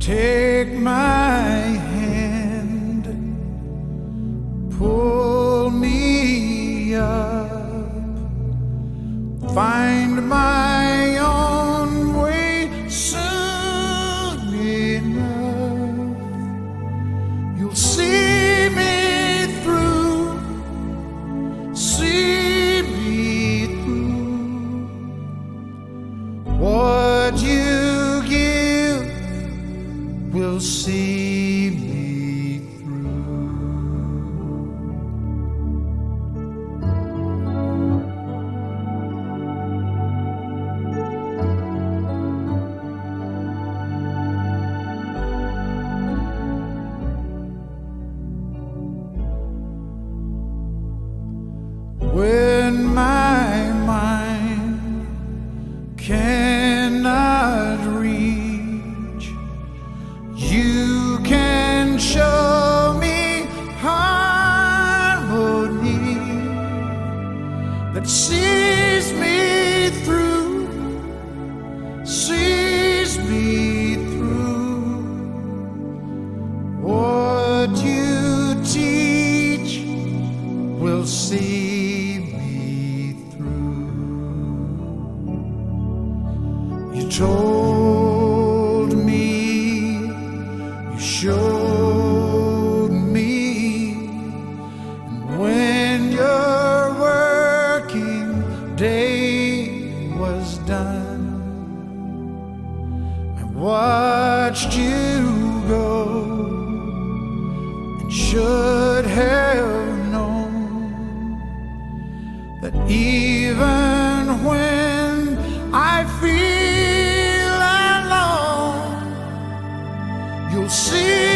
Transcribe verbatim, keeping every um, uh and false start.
Take my hand, pull me up, find my own way soon enough. You'll see me through, see me through. What you give will see me through. When my mind cannot reach, you can show me harmony that sees me through, sees me through. What you teach will see me through. You told me, you showed me, and when your working day was done, I watched you go and should have known that even when I feel alone, you'll see